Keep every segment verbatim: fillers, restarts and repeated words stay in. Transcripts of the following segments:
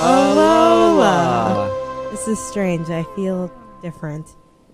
Alola. This is strange. I feel different.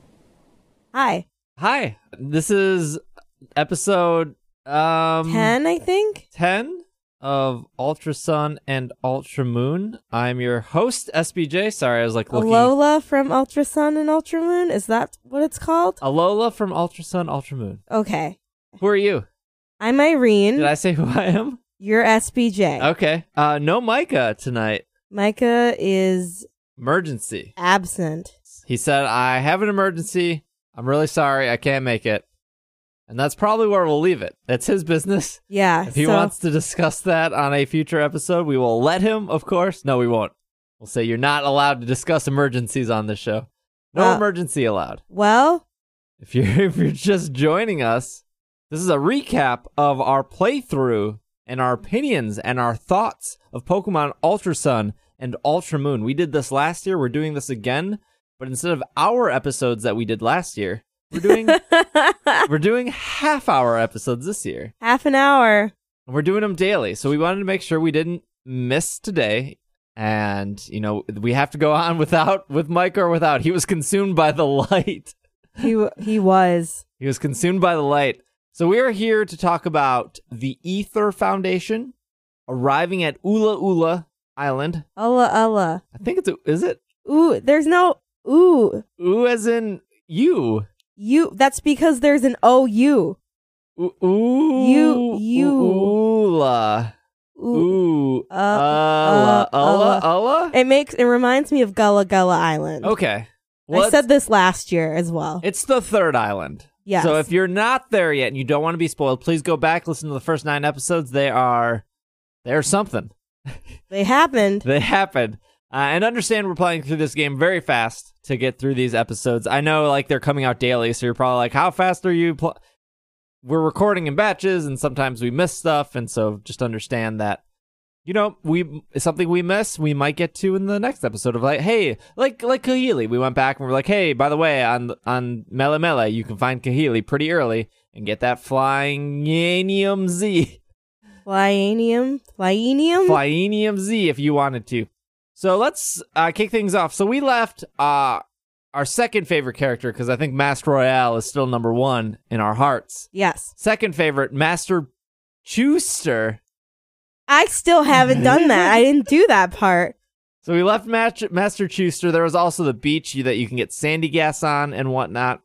Hi. Hi. This is episode um ten, I think. ten of Ultra Sun and Ultra Moon. I'm your host, S B J. Sorry, I was like looking. Alola from Ultra Sun and Ultra Moon. Is that what it's called? Alola from Ultra Sun, Ultra Moon. Okay. Who are you? I'm Irene. Did I say who I am? You're S B J. Okay. Uh, no Micah tonight. Micah is Emergency. absent. He said, I have an emergency. I'm really sorry. I can't make it. And that's probably where we'll leave it. That's his business. Yeah. If he so, wants to discuss that on a future episode, we will let him, of course. No, we won't. We'll say you're not allowed to discuss emergencies on this show. No uh, emergency allowed. Well, If you're if you're just joining us, this is a recap of our playthrough and our opinions and our thoughts of Pokemon Ultra Sun and Ultra Moon. We did this last year. We're doing this again, but instead of our episodes that we did last year, we're doing we're doing half hour episodes this year. half an hour. And we're doing them daily. So we wanted to make sure we didn't miss today. And, you know, we have to go on without with Mike or without. He was consumed by the light. He he was. He was consumed by the light. So we are here to talk about the Aether Foundation arriving at Ula Ula Island. Ulla Ulla. I think it's, a, is it? Ooh, there's no ooh. Ooh as in you. You. That's because there's an O U. Ooh. Ooh You- you. Ula. Ooh. Ooh. Uh, Ulla. uh, Ulla. Ulla? It makes it reminds me of Gullah Gullah Island. Okay. I said this last year as well. It's the third island. Yes. So if you're not there yet and you don't want to be spoiled, please go back, listen to the first nine episodes. They are, they're something. They happened. They happened. Uh, and understand we're playing through this game very fast to get through these episodes. I know, like, they're coming out daily, so you're probably like, how fast are you? Pl-? We're recording in batches, and sometimes we miss stuff, and so just understand that, you know, we something we miss, we might get to in the next episode of, like, hey, like like Kahili. We went back and we're like, hey, by the way, on on Mele Mele, you can find Kahili pretty early and get that Flying Yanium Z. Flyanium? Flyenium? Flyenium Z if you wanted to. So let's uh, kick things off. So we left uh, our second favorite character, because I think Master Royale is still number one in our hearts. Yes. Second favorite, Master Chewster. I still haven't done that. I didn't do that part. So we left Master, Master Chewster. There was also the beach that you can get sandy gas on and whatnot.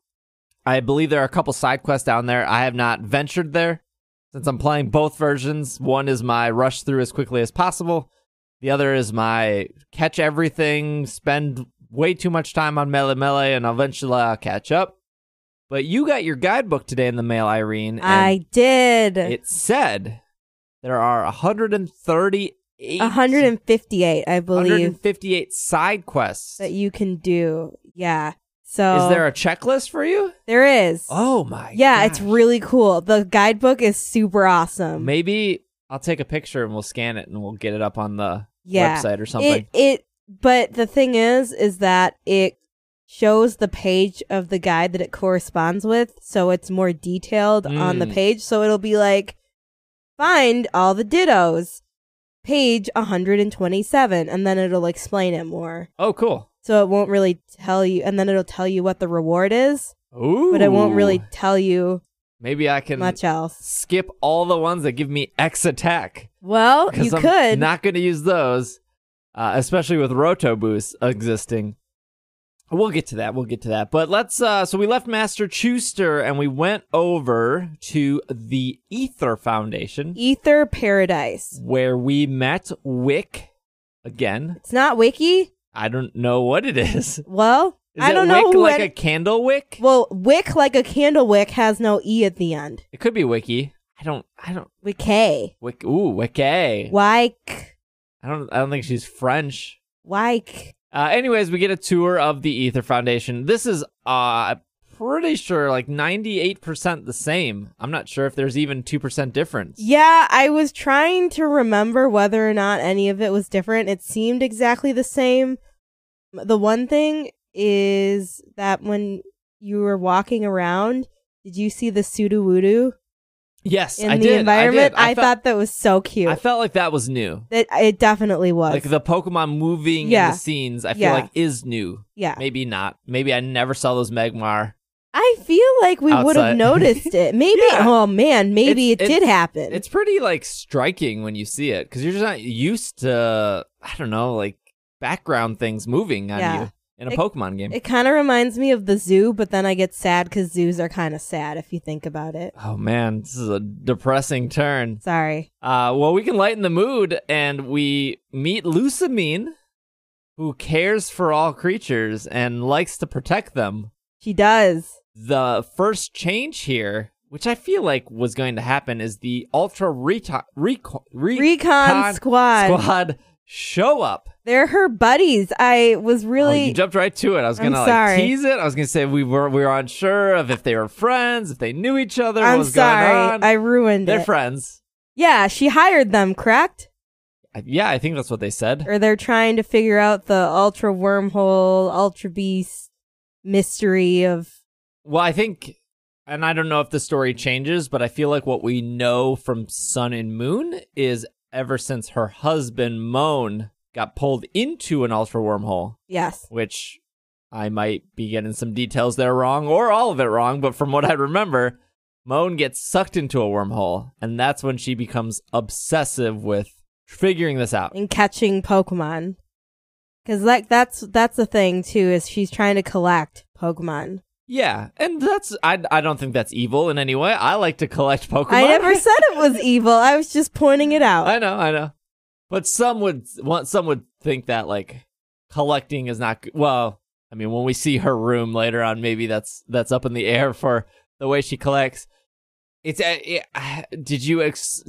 I believe there are a couple side quests down there. I have not ventured there since I'm playing both versions. One is my rush through as quickly as possible. The other is my catch everything, spend way too much time on Mele Mele, and eventually I'll catch up. But you got your guidebook today in the mail, Irene. And I did. it said there are one hundred thirty-eight one hundred fifty-eight, I believe, one hundred fifty-eight side quests. that you can do. Yeah. So Is there a checklist for you? There is. Oh my Yeah, gosh. it's really cool. The guidebook is super awesome. Maybe I'll take a picture and we'll scan it and we'll get it up on the yeah. website or something. It it but the thing is is that it shows the page of the guide that it corresponds with, so it's more detailed mm. on the page. So it'll be like, find all the Dittos, page one hundred twenty-seven, and then it'll explain it more. Oh, cool. So it won't really tell you, and then it'll tell you what the reward is. Ooh. But it won't really tell you Maybe I can much else. Skip all the ones that give me X attack. Well, you I'm could. Not going to use those, uh, especially with Roto Boost existing. We'll get to that. We'll get to that. But let's, uh, so we left Master Chewster and we went over to the Aether Foundation. Aether Paradise. Where we met Wick again. It's not Wiki? I don't know what it is. Well, is I it don't wick know. Who like any- a candle wick? Well, wick like a candle wick has no E at the end. It could be Wiki. I don't, I don't. Wiki. Wick, ooh, Wiki. Wyke. I don't, I don't think she's French. Wyke. Uh, anyways, we get a tour of the Aether Foundation. This is, uh, pretty sure like ninety-eight percent the same. I'm not sure if there's even two percent difference. Yeah, I was trying to remember whether or not any of it was different. It seemed exactly the same. The one thing is that when you were walking around, did you see the Sudowoodo? Yes, in I the did. environment. I, did. I, I felt, thought that was so cute. I felt like that was new. It, it definitely was. Like the Pokemon moving Yeah. in the scenes, I feel Yeah. like is new. yeah. Maybe not. Maybe I never saw those Magmar. I feel like we would have Outside. noticed it. Maybe, Yeah. oh man, maybe It's- it did it's- happen. It's pretty like striking when you see it because you're just not used to, I don't know, like background things moving on Yeah. you in a It- Pokemon game. It kind of reminds me of the zoo, but then I get sad because zoos are kind of sad if you think about it. Oh man, this is a depressing turn. Sorry. Uh, well, we can lighten the mood and we meet Lusamine, who cares for all creatures and likes to protect them. She does. The first change here, which I feel like was going to happen, is the Ultra Reto- Reco- Re- Recon squad. squad show up. They're her buddies. I was Oh, really. you jumped right to it. I was I'm gonna like sorry. tease it. I was gonna say we were we were unsure of if they were friends, if they knew each other, what I'm was sorry. going on. I ruined They're it. friends. Yeah, she hired them, correct? I- Yeah, I think that's what they said. Or they're trying to figure out the ultra wormhole, ultra beast mystery of. Well, I think, and I don't know if the story changes, but I feel like what we know from Sun and Moon is ever since her husband, Moan, got pulled into an ultra wormhole, Yes. which I might be getting some details there wrong or all of it wrong, but from what I remember, Moan gets sucked into a wormhole, and that's when she becomes obsessive with figuring this out. And catching Pokemon. Because like that's that's the thing too, is she's trying to collect Pokemon. Yeah, and that's, I, I don't think that's evil in any way. I like to collect Pokemon. I never said it was evil. I was just pointing it out. I know, I know. But some would want some would think that like collecting is not good. Well, I mean, when we see her room later on, maybe that's that's up in the air for the way she collects. It's uh, it, uh, did you ex-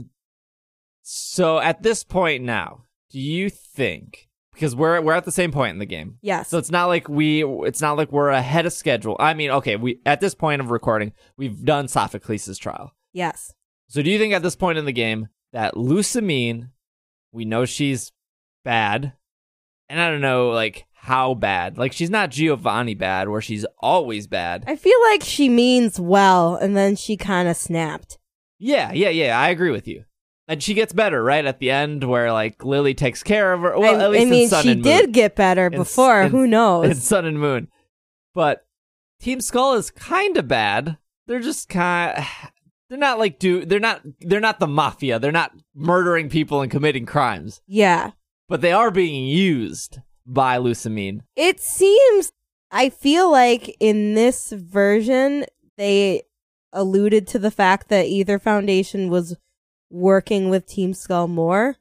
so at this point now, do you think, because we're we're at the same point in the game. Yes. So it's not like we it's not like we're ahead of schedule. I mean, okay, we at this point of recording, we've done Sophocles' trial. Yes. So do you think at this point in the game that Lusamine, we know she's bad, and I don't know like how bad. Like she's not Giovanni bad, where she's always bad. I feel like she means well, and then she kind of snapped. Yeah, yeah, yeah. I agree with you. And she gets better, right, at the end, where like Lily takes care of her. Well, I, at least I mean, in Sun she and did Moon. get better In- before. in- Who knows? In Sun and Moon, but Team Skull is kind of bad. They're just kind. They're not like do. They're not. They're not the mafia. They're not murdering people and committing crimes. Yeah. But they are being used by Lusamine. It seems, I feel like in this version, they alluded to the fact that either Foundation was working with Team Skull more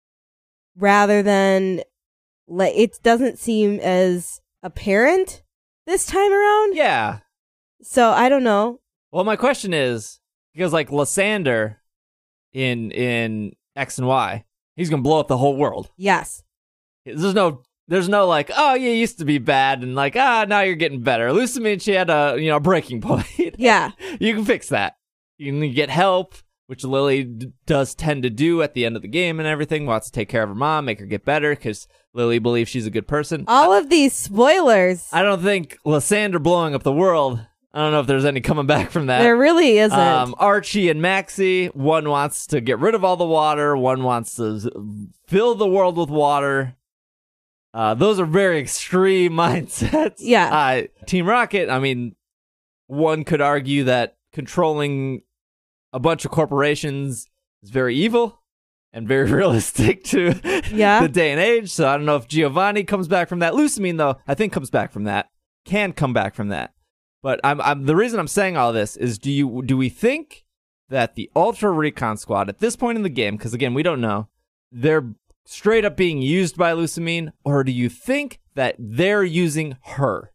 rather than, like, it doesn't seem as apparent this time around. Yeah. So I don't know. Well, my question is, because like Lysander in in X and Y, he's gonna blow up the whole world. Yes. There's no there's no like, oh, you used to be bad and like, ah, now you're getting better. Lusamine, she had a you know breaking point. Yeah. You can fix that. You can get help, which Lily d- does tend to do at the end of the game and everything. Wants to take care of her mom, make her get better, because Lily believes she's a good person. All of these spoilers. I don't think Lysander blowing up the world, I don't know if there's any coming back from that. There really isn't. Um, Archie and Maxie, one wants to get rid of all the water, one wants to fill the world with water. Uh, those are very extreme mindsets. Yeah. Uh, Team Rocket, I mean, one could argue that controlling a bunch of corporations is very evil and very realistic to Yeah. the day and age. So I don't know if Giovanni comes back from that. Lusamine, though, I think comes back from that. Can come back from that. But I'm, I'm the reason I'm saying all this is, do you do we think that the Ultra Recon Squad at this point in the game, because again we don't know, they're straight up being used by Lusamine, or do you think that they're using her?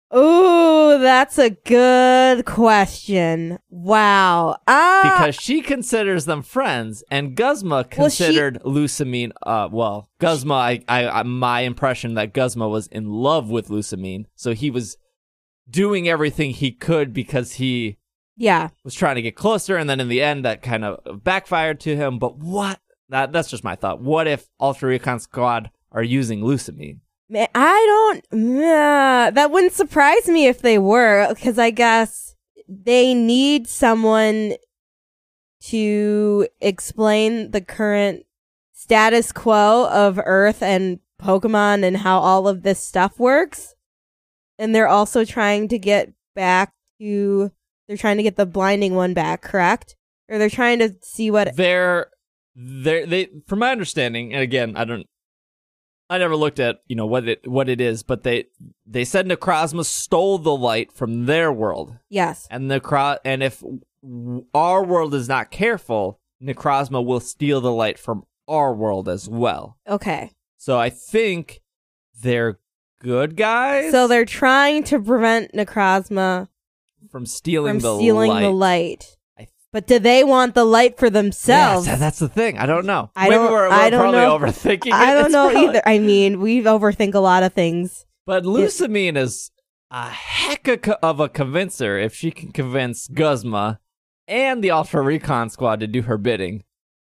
Ooh, that's a good question. Wow. Ah, Because she considers them friends, and Guzma Well, she- considered Lusamine. Uh, well, Guzma, I, I, I, my impression that Guzma was in love with Lusamine, so he was doing everything he could because he yeah. was trying to get closer, and then in the end, that kind of backfired to him. But what? That that's just my thought. What if Ultra Recon Squad are using Lusamine? Man, I don't. Uh, that wouldn't surprise me if they were, because I guess they need someone to explain the current status quo of Earth and Pokemon and how all of this stuff works. And they're also trying to get back to, they're trying to get the blinding one back, correct? Or they're trying to see what they're, they're, they, from my understanding, and again, I don't, I never looked at, you know, what it what it is, but they they said Necrozma stole the light from their world. Yes. And Necro and if our world is not careful, Necrozma will steal the light from our world as well. Okay. So I think they're good guys. So they're trying to prevent Necrozma from stealing from the stealing light. the light. But do they want the light for themselves? Yes, that's the thing. I don't know. I Maybe don't. we're, we're I don't probably know. overthinking it. I don't It's know probably- either. I mean, we overthink a lot of things. But Lusamine is a heck of a- of a convincer if she can convince Guzma and the Ultra Recon Squad to do her bidding.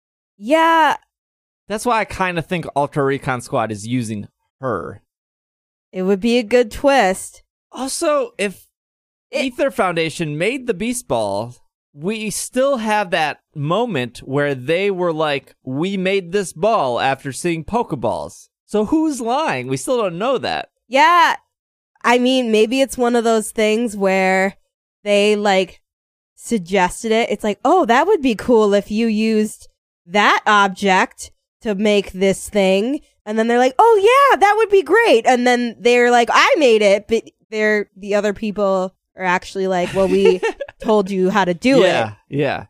Yeah, That's why I kind of think Ultra Recon Squad is using her. it would be a good twist. Also, if It- Ether Foundation made the Beast Ball, we still have that moment where they were like, we made this ball after seeing Pokeballs. So who's lying? We still don't know that. Yeah, I mean, maybe it's one of those things where they like suggested it. It's like, oh, that would be cool if you used that object to make this thing. And then they're like, oh yeah, that would be great. And then they're like, I made it, but they're the other people are actually like, well, we told you how to do yeah, it. Yeah.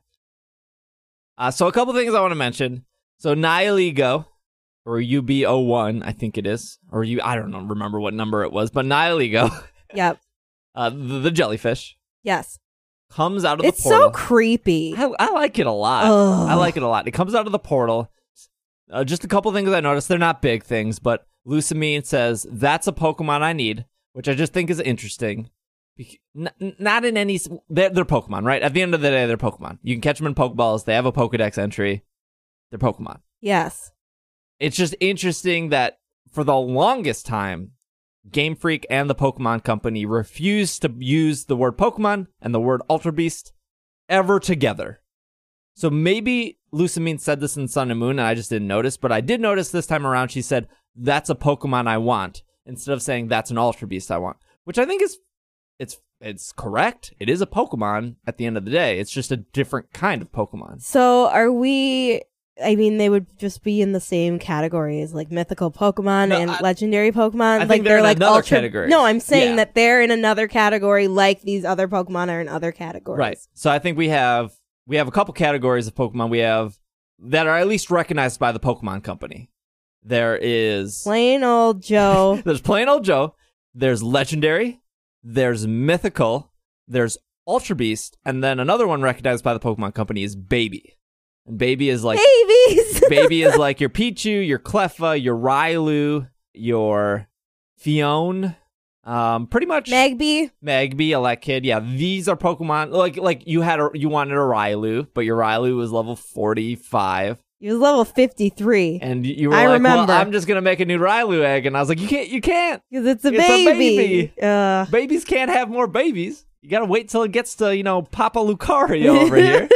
Uh, so a couple things I want to mention. So Nihilego, or U B zero one, I think it is, or you, I don't know, remember what number it was, but Nihilego, Yep. uh, the, the jellyfish, Yes. comes out of It's the portal. so creepy. I, I like it a lot. Ugh. I like it a lot. It comes out of the portal. Uh, just a couple things I noticed. They're not big things, but Lusamine says, that's a Pokemon I need, which I just think is interesting. Bec- n- not in any... They're, they're Pokemon, right? At the end of the day, they're Pokemon. You can catch them in Pokeballs. They have a Pokedex entry. They're Pokemon. Yes. It's just interesting that for the longest time, Game Freak and the Pokemon Company refused to use the word Pokemon and the word Ultra Beast ever together. So maybe Lusamine said this in Sun and Moon and I just didn't notice, but I did notice this time around she said, that's a Pokemon I want, instead of saying that's an Ultra Beast I want, which I think is it's it's correct. It is a Pokemon at the end of the day. It's just a different kind of Pokemon. So are we... I mean, they would just be in the same category as like mythical Pokemon No, and I- legendary Pokemon. I think like they're in like another ultra... category. No, I'm saying Yeah. that they're in another category, like these other Pokemon are in other categories. Right. So I think we have we have a couple categories of Pokemon we have that are at least recognized by the Pokemon Company. There is Plain old Joe. there's plain old Joe, there's legendary, there's mythical, there's Ultra Beast, and then another one recognized by the Pokemon Company is Baby. And Baby is like Babies. Baby is like your Pichu, your Cleffa, your Railu, your Fione, um, pretty much Magby. Magby, Elekid. Yeah, these are Pokemon. Like, like you had a, you wanted a Railu, but your Railu was level forty-five, He was level fifty-three. and you were I like, remember. "Well, I'm just gonna make a new Railu egg," and I was like, "You can't, you can't. Because it's a It's a baby. baby. Uh, Babies can't have more babies. You gotta wait till it gets to, you know, Papa Lucario over here."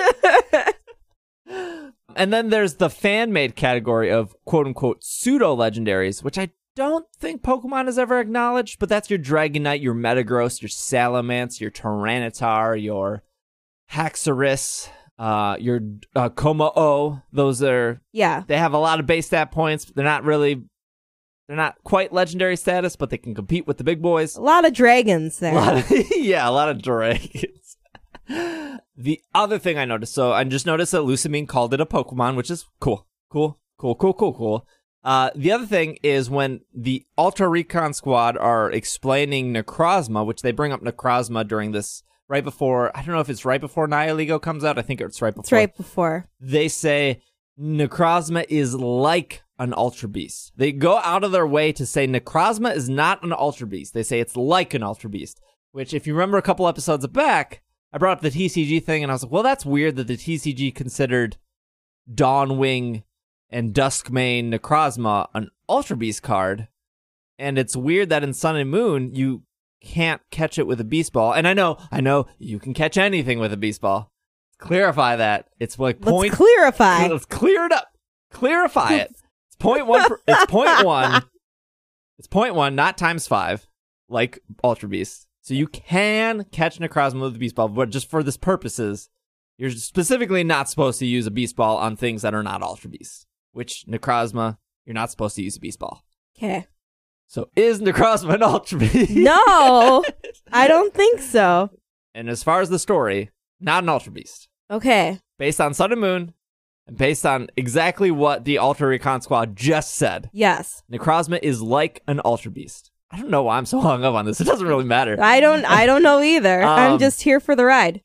And then there's the fan-made category of quote-unquote pseudo-legendaries, which I don't think Pokemon has ever acknowledged, but that's your Dragonite, your Metagross, your Salamence, your Tyranitar, your Haxorus, uh, your uh, Komao. Those are, yeah. they have a lot of base stat points. They're not really, they're not quite legendary status, but they can compete with the big boys. A lot of dragons there. A lot of, yeah, a lot of dragons. The other thing I noticed, so I just noticed that Lusamine called it a Pokemon, which is cool. Cool, cool, cool, cool, cool. Uh, the other thing is when the Ultra Recon Squad are explaining Necrozma, which they bring up Necrozma during this, right before, I don't know if it's right before Nihilego comes out, I think it's right before. It's right before. They say Necrozma is like an Ultra Beast. They go out of their way to say Necrozma is not an Ultra Beast. They say it's like an Ultra Beast, which if you remember a couple episodes back, I brought up the T C G thing and I was like, well, that's weird that the T C G considered Dawnwing and Duskmane Necrozma an Ultra Beast card. And it's weird that in Sun and Moon, you can't catch it with a Beast Ball. And I know, I know, you can catch anything with a Beast Ball. clarify that. It's like point. Let's clarify. Let's clear it up. Clarify it. It's point one. Per, it's point one. It's point one, not times five, like Ultra Beast. So you can catch Necrozma with a Beast Ball, but just for this purposes, you're specifically not supposed to use a Beast Ball on things that are not Ultra Beast. Which Necrozma, you're not supposed to use a Beast Ball. Okay. So is Necrozma an Ultra Beast? No, I don't think so. And as far as the story, not an Ultra Beast. Okay. Based on Sun and Moon, and based on exactly what the Ultra Recon Squad just said, Yes. Necrozma is like an Ultra Beast. I don't know why I'm so hung up on this. It doesn't really matter. I don't I don't know either. Um, I'm just here for the ride.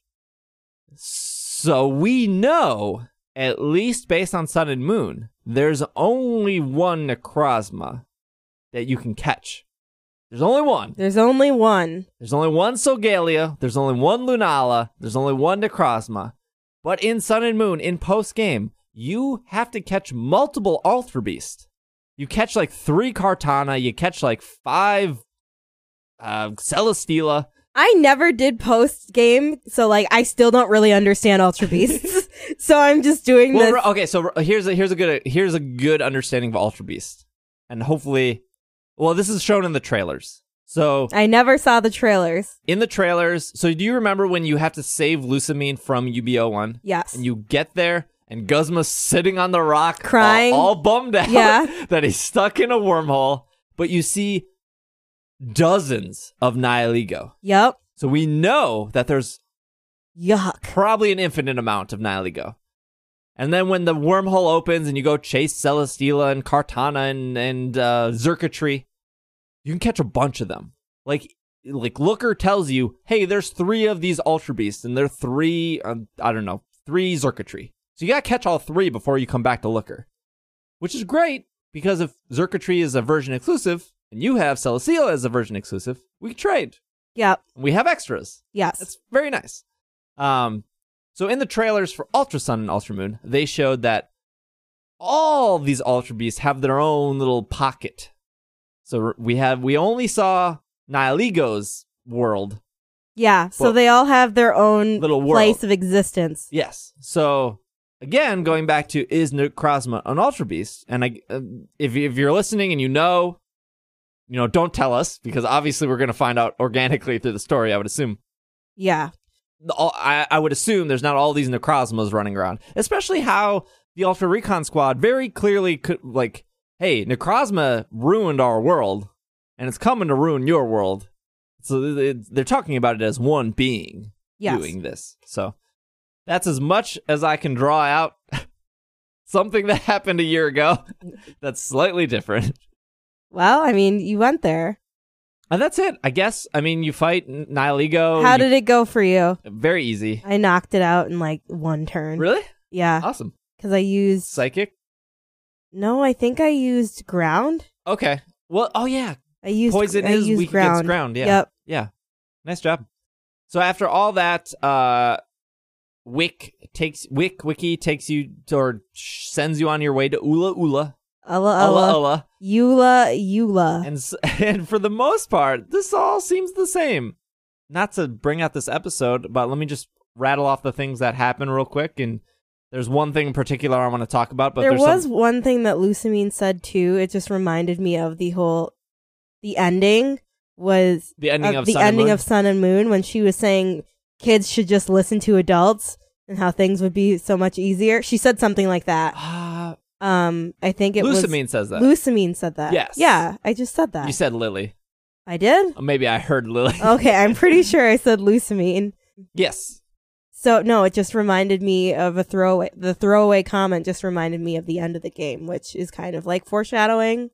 So we know, at least based on Sun and Moon, there's only one Necrozma that you can catch. There's only one. There's only one. There's only one Solgaleo. There's only one Lunala. There's only one Necrozma. But in Sun and Moon, in post-game, you have to catch multiple Ultra Beast. You catch like three Kartana. You catch like five uh, Celesteela. I never did post game, so like I still don't really understand Ultra Beasts. So I'm just doing Well, this. okay, so here's a here's a good here's a good understanding of Ultra Beast, and hopefully, well, this is shown in the trailers. So I never saw the trailers. in the trailers, so do you remember when you have to save Lusamine from U B O one? Yes. And you get there, and Guzma's sitting on the rock, Crying. all, all bummed out Yeah. that he's stuck in a wormhole. But you see dozens of Nihilego. Yep. So we know that there's Yuck. probably an infinite amount of Nihilego. And then when the wormhole opens and you go chase Celesteela and Kartana and, and uh, Xurkitree, you can catch a bunch of them. Like, like Looker tells you, hey, there's three of these Ultra Beasts, and they're three, um, I don't know, three Xurkitree. So you gotta catch all three before you come back to Looker. Which is great, because if Xurkitree is a version exclusive, and you have Celesteela as a version exclusive, we can trade. Yep. We have extras. Yes. That's very nice. Um, so in the trailers for Ultra Sun and Ultra Moon, they showed that all these Ultra Beasts have their own little pocket. So we have we only saw Nihilego's world. Yeah. So Well, they all have their own little world. place of existence. Yes. So again, going back to is Necrozma an Ultra Beast? And I, uh, if if you're listening and you know, you know, don't tell us, because obviously we're going to find out organically through the story, I would assume. Yeah. All, I, I would assume there's not all these Necrozmas running around, especially how the Ultra Recon Squad very clearly could, like, hey, Necrozma ruined our world, and it's coming to ruin your world. So they, they're talking about it as one being Yes. doing this. So that's as much as I can draw out something that happened a year ago that's slightly different. Well, I mean, you went there. And that's it, I guess. I mean, you fight Nihilego. How you- did it go for you? Very easy. I knocked it out in like one turn. Really? Yeah. Awesome. Because I used. Psychic? No, I think I used ground. Okay. Well, oh yeah. I used Poison I is used weak ground. against ground. Yeah. Yep. Yeah. Nice job. So after all that, uh, Wick takes Wick Wiki takes you to, or sends you on your way to Ula Ula. Ula Ula Ula. Ula. Eula Eula. And s- and for the most part, this all seems the same. Not to bring out this episode, but let me just rattle off the things that happen real quick. And there's one thing in particular I want to talk about. But There there's was some- one thing that Lusamine said too. It just reminded me of the whole, the ending was the ending uh, of the Sun and ending Moon. of Sun and Moon when she was saying kids should just listen to adults and how things would be so much easier. She said something like that. Ah, Um, I think it was Lusamine says that. Lusamine said that. Yes. Yeah, I just said that. You said Lily. I did? Or maybe I heard Lily. Okay, I'm pretty sure I said Lusamine. Yes. So no, it just reminded me of a throwaway. The throwaway comment just reminded me of the end of the game, which is kind of like foreshadowing.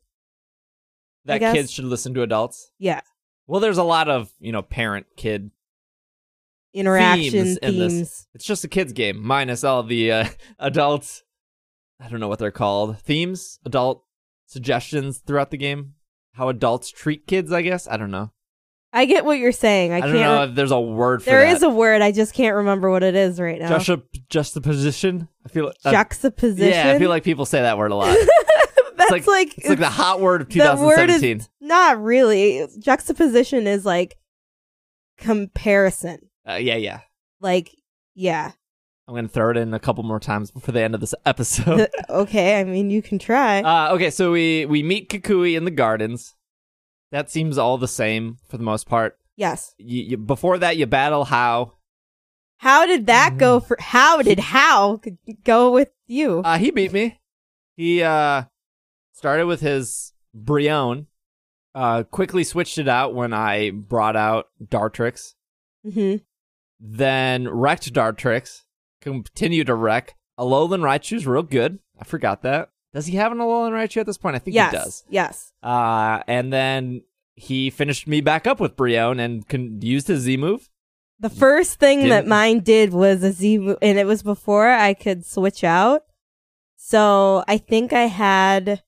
I That guess. kids should listen to adults. Yeah, Well, there's a lot of, you know, parent-kid. interaction Themes in this. themes. It's just a kids game, minus all the uh, adults. I don't know what they're called. Themes? Adult suggestions throughout the game? How adults treat kids, I guess? I don't know. I get what you're saying. I, I, can't. don't know re- if there's a word for there that. is a word. I just can't remember what it is right now. Juxta- juxtaposition? I feel like... uh, Juxtaposition. yeah, I feel like people say that word a lot. That's like- like, It's like the hot word of the word twenty seventeen. is not really. Juxtaposition is like comparison. Uh, yeah, yeah. Like, yeah. I'm going to throw it in a couple more times before the end of this episode. Okay, I mean, you can try. Uh, okay, so we, we meet Kukui in the gardens. That seems all the same for the most part. Yes. You, you, before that, you battle How. How did that go for... How did How go with you? Uh, he beat me. He uh, started with his Brion. Uh, quickly switched it out when I brought out Dartrix. Mm-hmm. Then wrecked Dartrix. Continued to wreck. Alolan Raichu's real good. I forgot that. Does he have an Alolan Raichu at this point? I think yes. he does. Yes. Uh, and then he finished me back up with Brion and con- used his Z move. The first thing Didn't- that mine did was a Z move, and it was before I could switch out. So I think I had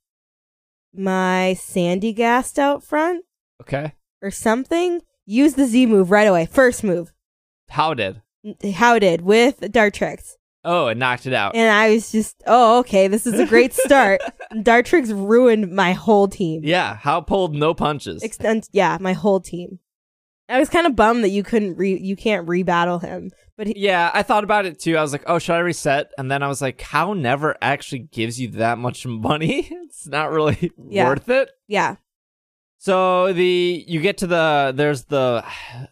my Sandygast out front Okay. or something. Use the Z move right away. First move. How did? How did with Dartrix. Oh, it knocked it out. And I was just, oh, okay, this is a great start. Dartrix ruined my whole team. Yeah, How pulled no punches. Extent, yeah, my whole team. I was kind of bummed that you couldn't re, you can't rebattle him. But he, Yeah, I thought about it too. I was like, oh, should I reset? And then I was like, How never actually gives you that much money. It's not really Yeah. worth it. yeah, So the you get to the there's the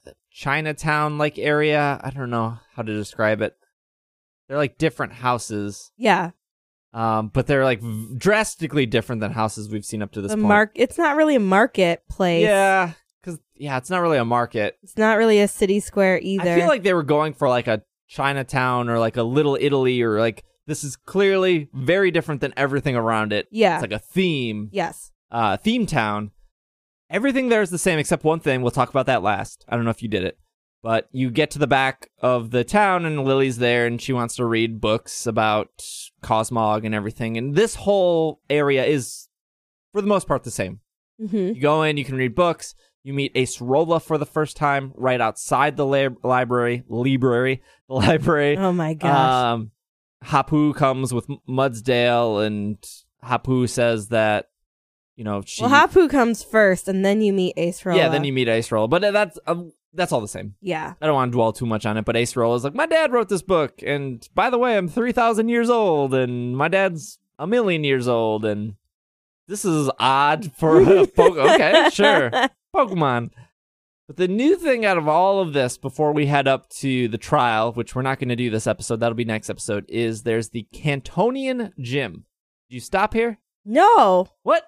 Chinatown like area. I don't know how to describe it. They're like different houses, yeah. um, but they're like v- drastically different than houses we've seen up to this The point. mark. It's not really a marketplace. Yeah, because yeah, it's not really a market. It's not really a city square either. I feel like they were going for like a Chinatown or like a Little Italy or like this is clearly very different than everything around it. Yeah. It's like a theme, yes. uh, theme town. Everything there is the same except one thing. We'll talk about that last. I don't know if you did it, but you get to the back of the town and Lily's there and she wants to read books about Cosmog and everything. And this whole area is, for the most part, the same. Mm-hmm. You go in, you can read books. You meet Acerola for the first time right outside the lab- library, library, the library. Oh my gosh. Um, Hapu comes with M- Mudsdale, and Hapu says that, you know, she. well, Hapu comes first, and then you meet Acerola. Yeah, then you meet Acerola, but that's um, that's all the same. Yeah. I don't want to dwell too much on it, but Acerola is like, my dad wrote this book, and by the way, I'm three thousand years old, and my dad's a million years old, and this is odd for a Pokemon. Okay, sure. Pokemon. But the new thing out of all of this, before we head up to the trial, which we're not going to do this episode, that'll be next episode, is there's the Cantonian Gym. Did you stop here? No. What?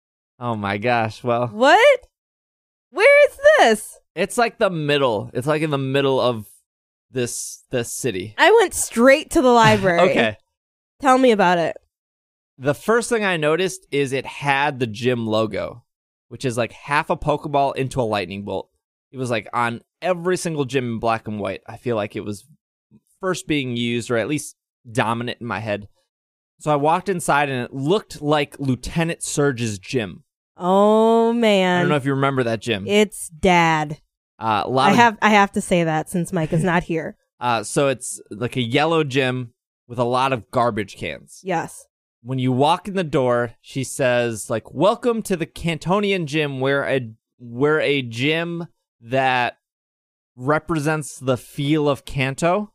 Oh my gosh, well. What? Where is this? It's like the middle. It's like in the middle of this this city. I went straight to the library. Okay. Tell me about it. The first thing I noticed is it had the gym logo, which is like half a Pokeball into a lightning bolt. It was like on every single gym in black and white. I feel like it was first being used, or at least dominant in my head. So I walked inside and it looked like Lieutenant Surge's gym. Oh man. I don't know if you remember that gym. It's Dad. Uh, a lot I of, have I have to say that since Mike is not here. uh, so it's like a yellow gym with a lot of garbage cans. Yes. When you walk in the door, she says, like, welcome to the Cantonian Gym, where a where a gym that represents the feel of Kanto.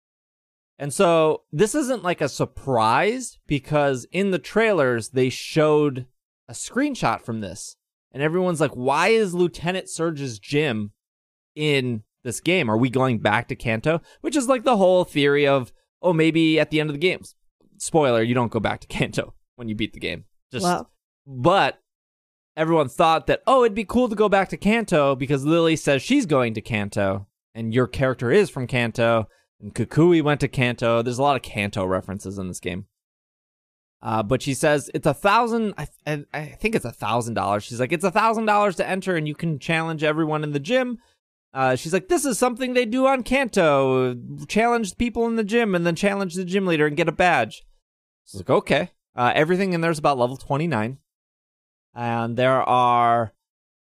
And so this isn't like a surprise, because in the trailers they showed a screenshot from this, and everyone's like, why is Lieutenant Surge's gym in this game? Are we going back to Kanto? Which is like the whole theory of, oh, maybe at the end of the games. Spoiler, you don't go back to Kanto when you beat the game. Just, Well. But everyone thought that, oh, it'd be cool to go back to Kanto because Lily says she's going to Kanto, and your character is from Kanto, and Kukui went to Kanto. There's a lot of Kanto references in this game. Uh, but she says it's a thousand, I, I, I think it's a thousand dollars. She's like, it's a thousand dollars to enter, and you can challenge everyone in the gym. Uh, she's like, this is something they do on Kanto. Challenge people in the gym and then challenge the gym leader and get a badge. So like, okay. Uh, everything in there is about level twenty-nine. And there are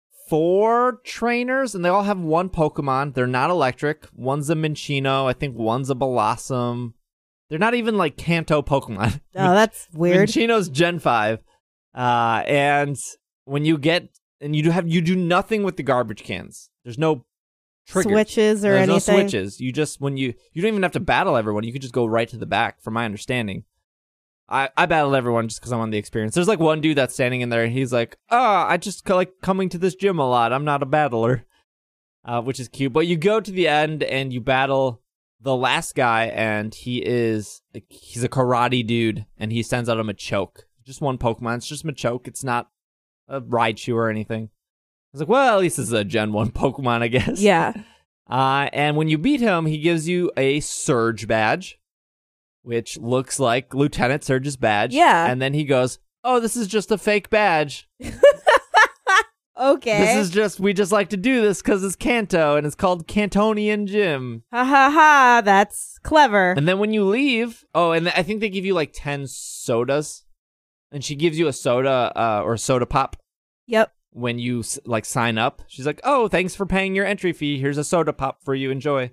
four trainers, and they all have one Pokemon. They're not electric. One's a Minccino. I think one's a Blossom. They're not even like Kanto Pokemon. Oh, that's weird. Minccino's Gen five. Uh, and when you get, and you do have, you do nothing with the garbage cans. There's no triggered. switches or There's anything. no switches. You just when you you don't even have to battle everyone. You can just go right to the back. From my understanding, I I battled everyone just because I wanted the experience. There's like one dude that's standing in there, and he's like, "Oh, I just like coming to this gym a lot. I'm not a battler," uh, which is cute. But you go to the end and you battle the last guy, and he is he's a karate dude, and he sends out a Machoke. Just one Pokemon. It's just Machoke. It's not a Raichu or anything. I was like, well, at least this is a Gen one Pokemon, I guess. Yeah. Uh, and when you beat him, he gives you a Surge badge, which looks like Lieutenant Surge's badge. Yeah. And then he goes, oh, this is just a fake badge. Okay. This is just, we just like to do this because it's Kanto, and it's called Cantonian Gym. Ha ha ha, that's clever. And then when you leave, oh, and I think they give you like ten sodas, and she gives you a soda uh, or a soda pop. Yep. When you like sign up, she's like, oh, thanks for paying your entry fee. Here's a soda pop for you. Enjoy.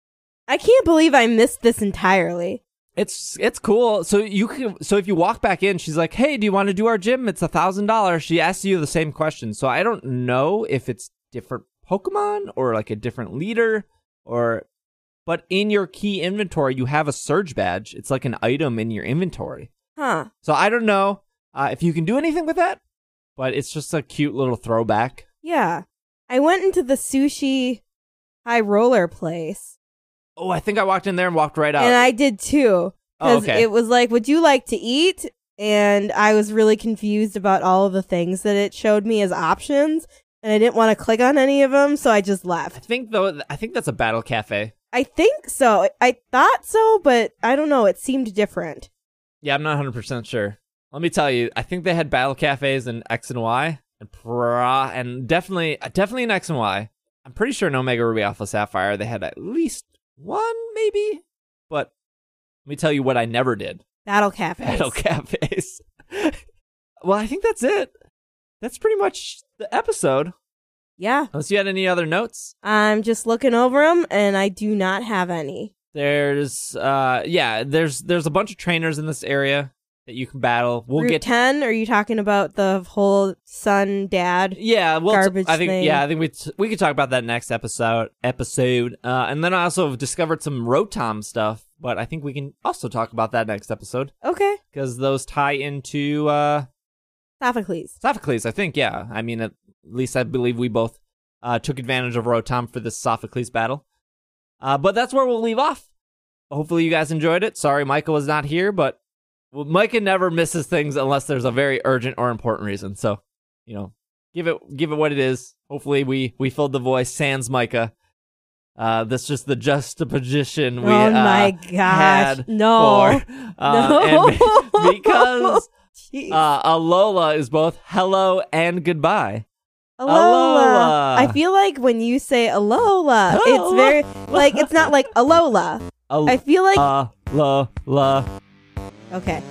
I can't believe I missed this entirely. It's it's cool. So you can so if you walk back in, she's like, hey, do you want to do our gym? It's a thousand dollars. She asks you the same question. So I don't know if it's different Pokemon or like a different leader or but in your key inventory, you have a Surge badge. It's like an item in your inventory. Huh. So I don't know uh, if you can do anything with that. But it's just a cute little throwback. Yeah. I went into the sushi high roller place. Oh, I think I walked in there and walked right out. And I did too. Oh, Because okay. it was like, would you like to eat? And I was really confused about all of the things that it showed me as options. And I didn't want to click on any of them, so I just I left. think though, I think that's a battle cafe. I think so. I thought so, but I don't know. It seemed different. Yeah, I'm not one hundred percent sure. Let me tell you, I think they had battle cafes in X and Y, and pra, and definitely, definitely in X and Y. I'm pretty sure in Omega Ruby Alpha Sapphire they had at least one, maybe. But let me tell you what I never did: Battle cafes. battle cafes. Well, I think that's it. That's pretty much the episode. Yeah. Unless you had any other notes. I'm just looking over them, and I do not have any. There's, uh, yeah, there's there's a bunch of trainers in this area that you can battle. We'll Route get ten? Are you talking about the whole son dad? Yeah, well, garbage I think thing? yeah, I think we t- we could talk about that next episode. Episode, uh, and then I also discovered some Rotom stuff, but I think we can also talk about that next episode Okay. because those tie into uh, Sophocles. Sophocles. I think, yeah. I mean, at least I believe we both uh, took advantage of Rotom for this Sophocles battle. Uh, but that's where we'll leave off. Hopefully, you guys enjoyed it. Sorry, Micah was not here, but. Well, Micah never misses things unless there's a very urgent or important reason. So, you know, give it give it what it is. Hopefully, we we filled the voice. Sans Micah. Uh, that's just the juxtaposition we oh uh, my gosh! had No, for, uh, no, and be- because Jeez. uh, Alola is both hello and goodbye. Alola. Alola. I feel like when you say Alola, Alola. it's very like it's not like Alola. Al- I feel like Alola. okay.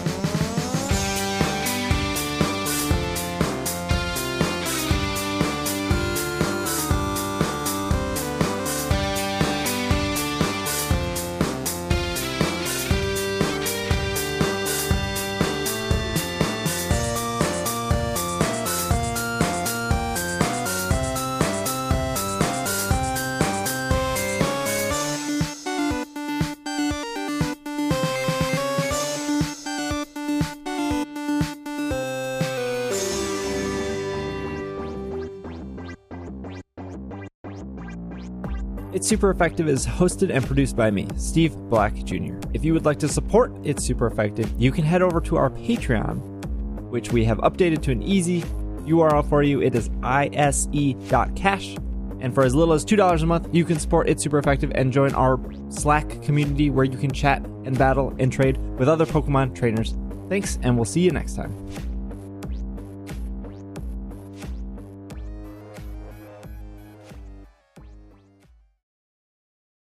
It's Super Effective is hosted and produced by me, Steve Black Junior If you would like to support It's Super Effective, you can head over to our Patreon, which we have updated to an easy U R L for you. It is ise.cash. And for as little as two dollars a month, you can support It's Super Effective and join our Slack community where you can chat and battle and trade with other Pokemon trainers. Thanks, and we'll see you next time.